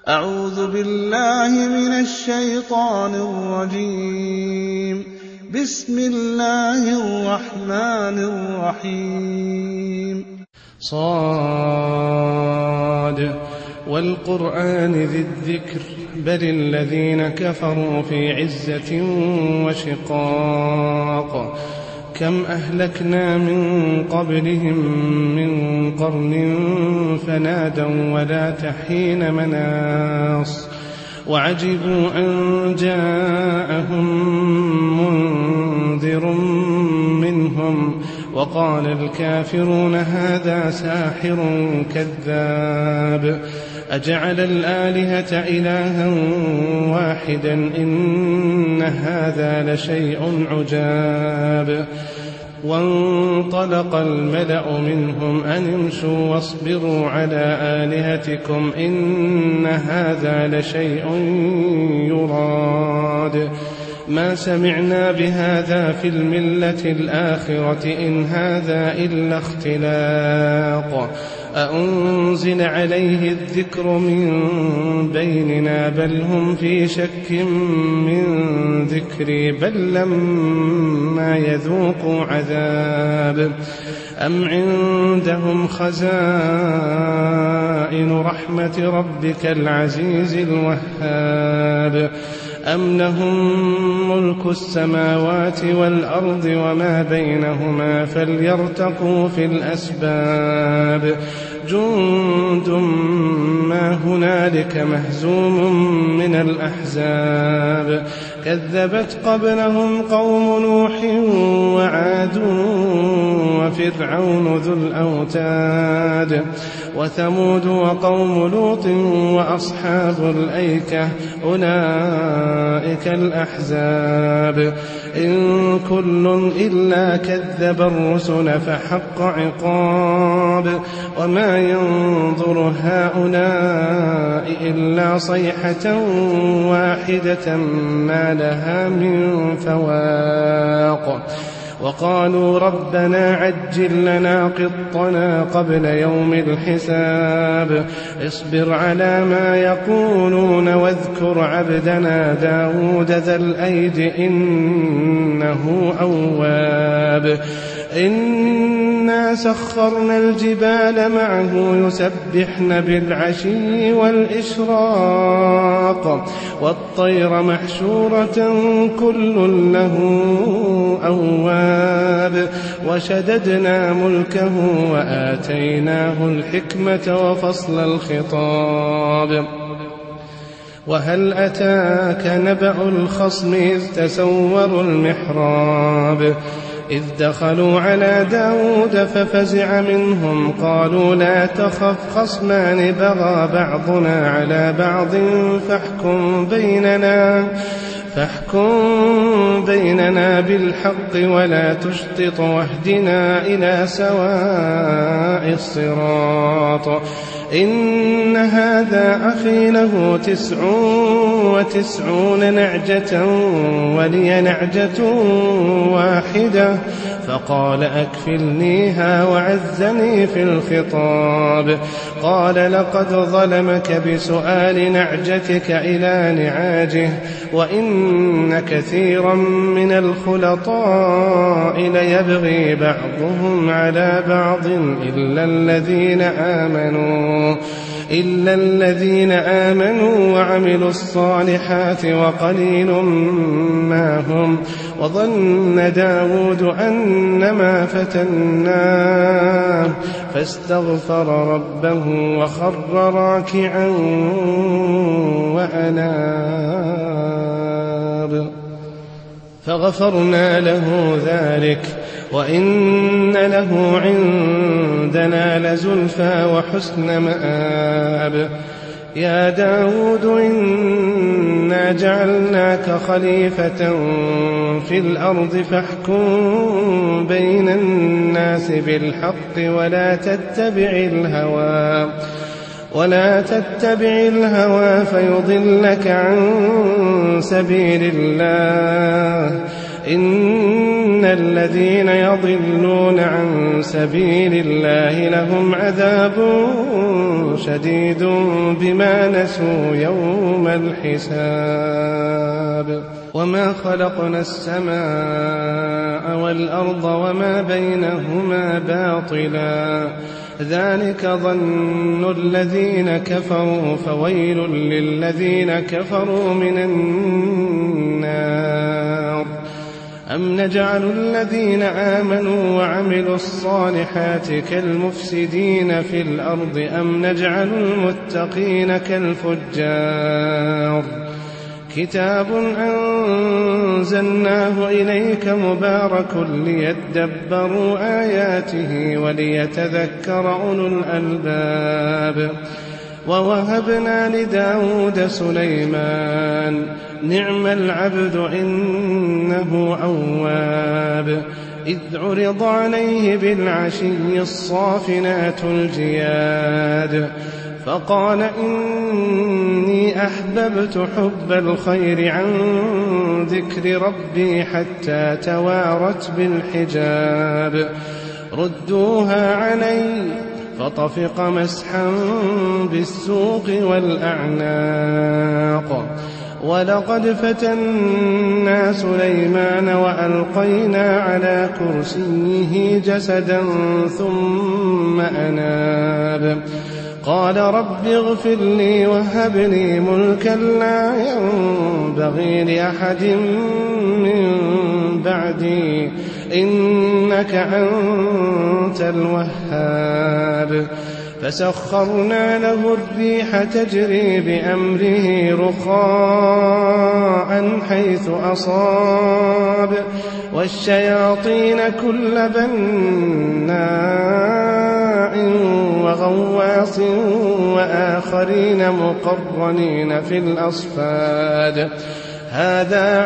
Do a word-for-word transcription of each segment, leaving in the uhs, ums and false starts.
أعوذ بالله من الشيطان الرجيم. بسم الله الرحمن الرحيم. صاد والقرآن ذي الذكر بل الذين كفروا في عزة وشقاق. كم أهلكنا من قبلهم من قرن فنادوا ولا تحين مناص وعجبوا أن جاءهم منذر منهم وقال الكافرون هذا ساحر كذاب أجعل الآلهة إلها واحدا إن هذا لشيء عجاب. وانطلق الملأ منهم أن امشوا واصبروا على آلهتكم إن هذا لشيء يراد ما سمعنا بهذا في الملة الآخرة إن هذا إلا اختلاق أأنزل عليه الذكر من بيننا بل هم في شك من ذكري بل لما يذوقوا عذاب أم عندهم خزائن رحمة ربك العزيز الوهاب أم لهم ملك السماوات والأرض وما بينهما فليرتقوا في الأسباب جند ما هنالك مهزوم من الأحزاب كذبت قبلهم قوم نوح وعاد وفرعون ذو الأوتاد وثمود وقوم لوط وأصحاب الأيكة أولئك الأحزاب إن كل إلا كذب الرسل فحق عقاب وما ينظر هؤلاء إلا صيحة واحدة ما لها من فواق وقالوا ربنا عجل لنا قطنا قبل يوم الحساب اصبر على ما يقولون واذكر عبدنا داود ذا الأيد إنه أواب إنا سخرنا الجبال معه يسبحن بالعشي والإشراق والطير محشورة كل له أواب وشددنا ملكه وآتيناه الحكمة وفصل الخطاب وهل أتاك نبأ الخصم إذ تسوروا المحراب إذ دخلوا على داود ففزع منهم قالوا لا تخف خصمان بغى بعضنا على بعض فاحكم بيننا فاحكم بيننا بالحق ولا تشطط واهدنا إلى سواء الصراط إن هذا أخي له تسع وتسعون نعجة ولي نعجة واحدة فقال أكفلنيها وعزني في الخطاب قال لقد ظلمك بسؤال نعجتك إلى نعاجه وإن كثيرا من الخلطاء ليبغي بعضهم على بعض إلا الذين آمنوا إلا الذين آمنوا وعملوا الصالحات وقليل ما هم وظن داود أنما فتناه فاستغفر ربه وخر راكعا وأناب فغفرنا له ذلك وإن له عندنا لزلفى وحسن مآب يا داود إنا جعلناك خليفة في الأرض فاحكم بين الناس بالحق ولا تتبع الهوى ولا تتبع الهوى فيضلك عن سبيل الله إن الذين يضلون عن سبيل الله لهم عذاب شديد بما نسوا يوم الحساب وما خلقنا السماء والأرض وما بينهما باطلا ذلك ظن الذين كفروا فويل للذين كفروا من النار أم نجعل الذين آمنوا وعملوا الصالحات كالمفسدين في الأرض أم نجعل المتقين كالفجار كتاب أنزلناه إليك مبارك ليدبروا آياته وليتذكر أولو الألباب ووهبنا لداود سليمان نعم العبد إنه أواب إذ عرض عليه بالعشي الصافنات الجياد فقال إني أحببت حب الخير عن ذكر ربي حتى توارت بالحجاب ردوها علي فطفق مسحا بالسوق والأعناق ولقد فتنا سليمان وألقينا على كرسيه جسدا ثم أناب قال رب اغفر لي وهب لي ملكا لا ينبغي لأحد من بعدي إنك أنت الوهاب فسخرنا له الريح تجري بأمره رخاء حيث أصاب والشياطين كل بناء وغواص وآخرين مقرنين في الأصفاد هذا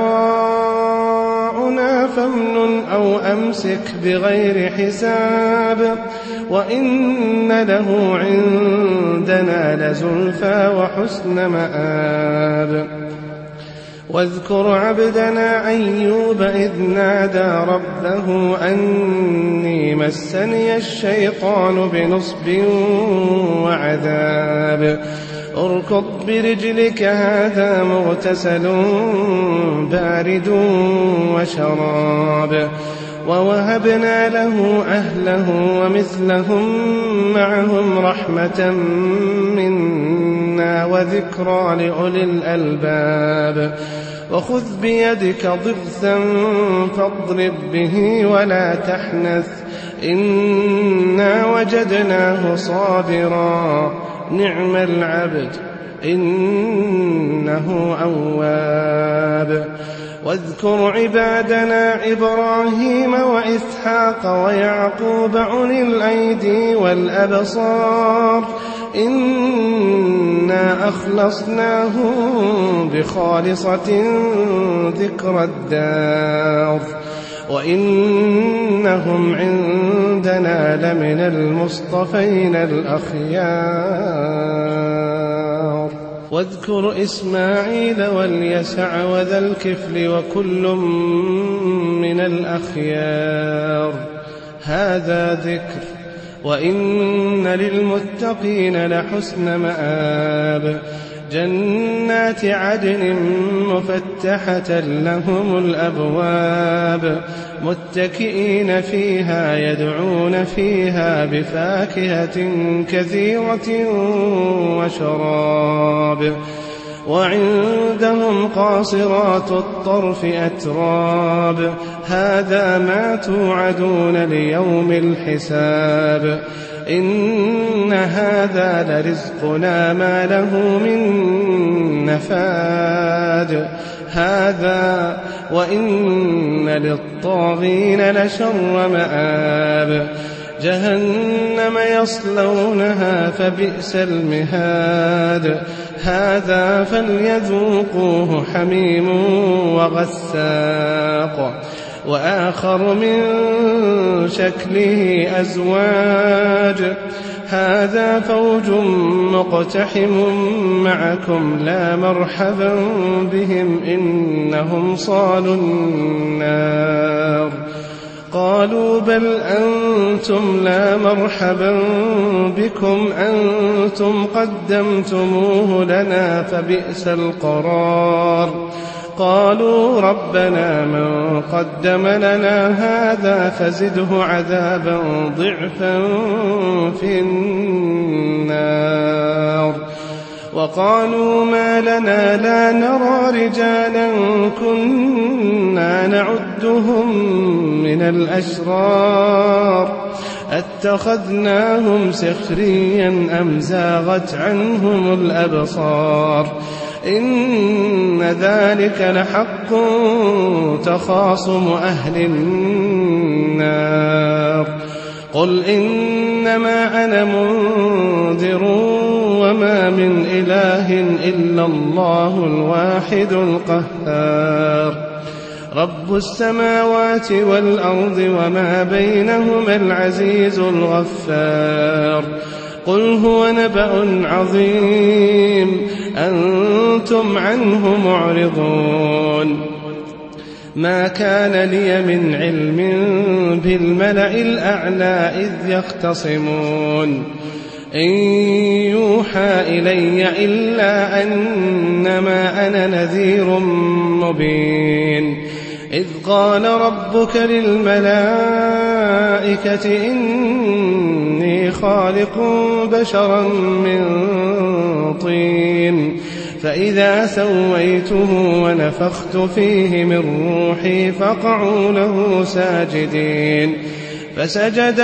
عطاؤنا فامنن أو أمسك بغير حساب وإن له عندنا لزلفى وحسن مآب واذكر عبدنا أيوب إذ نادى ربه أني مسني الشيطان بنصب وعذاب اركض برجلك هذا مغتسل بارد وشراب ووهبنا له أهله ومثلهم معهم رحمة منا وذكرى لأولي الألباب وخذ بيدك ضغثا فاضرب به ولا تحنث إنا وجدناه صابرا نعم العبد إنه أواب واذكر عبادنا إبراهيم وإسحاق ويعقوب أولي الأيدي والأبصار إنا أخلصناهم بخالصة ذكر الدار وإنهم عندنا لمن المصطفين الأخيار واذكر إسماعيل واليسع وذا الكفل وكل من الأخيار هذا ذكر وإن للمتقين لحسن مآب جنات عدن مفتحة لهم الأبواب متكئين فيها يدعون فيها بفاكهة كثيرة وشراب وعندهم قاصرات الطرف أتراب هذا ما توعدون ليوم الحساب إن هذا لرزقنا ما له من نفاد هذا وإن للطاغين لشر مآب جهنم يصلونها فبئس المهاد هذا فليذوقوه حميم وغساق وآخر من شكله أزواج هذا فوج مقتحم معكم لا مرحبا بهم إنهم صالوا النار قالوا بل أنتم لا مرحبا بكم أنتم قدمتموه لنا فبئس القرار قالوا ربنا من قدم لنا هذا فزده عذابا ضعفا في النار وقالوا ما لنا لا نرى رجالا كنا نعدهم من الأشرار أتخذناهم سخريا أم زاغت عنهم الأبصار إن ذلك لحق تخاصم أهل النار قل إنما أنا منذر وما من إله إلا الله الواحد القهار رب السماوات والأرض وما بينهما العزيز الغفار قل هو نبأ عظيم أنتم عنه معرضون ما كان لي من علم بالملأ الأعلى إذ يختصمون إن يوحى إلي إلا أنما أنا نذير مبين إذ قال ربك للملائكة إني خالق بشرا من طين فإذا سويته ونفخت فيه من روحي فقعوا له ساجدين فسجد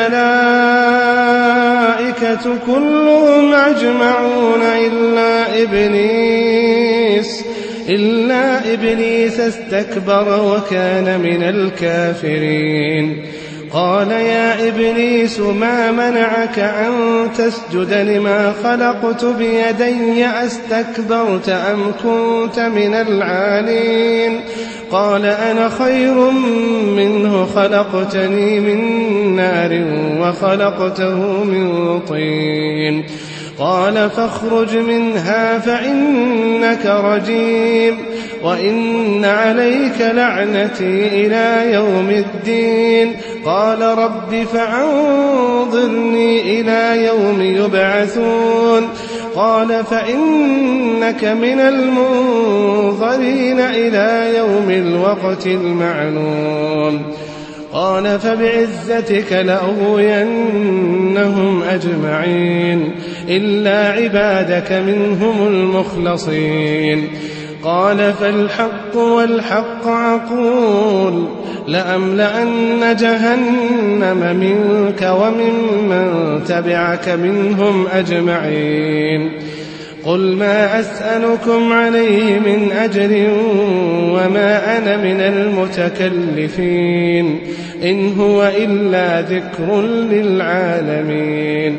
الملائكة كلهم أجمعون إلا إبليس إلا إبليس استكبر وكان من الكافرين قال يا إبليس ما منعك أن تسجد لما خلقت بيدي أستكبرت أم كنت من العالين قال أنا خير منه خلقتني من نار وخلقته من طين قال فاخرج منها فإنك رجيم وإن عليك لعنتي إلى يوم الدين قال رب فأنظرني إلى يوم يبعثون قال فإنك من المنظرين إلى يوم الوقت المعلوم قال فبعزتك لأغوينهم أجمعين إلا عبادك منهم المخلصين قال فالحق والحق أقول لأملأن جهنم منك وممن تبعك منهم أجمعين قل ما أسألكم عليه من أجر وما أنا من المتكلفين إن هو إلا ذكر للعالمين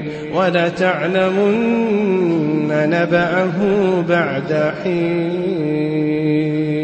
ولتعلمن نبأه بعد حين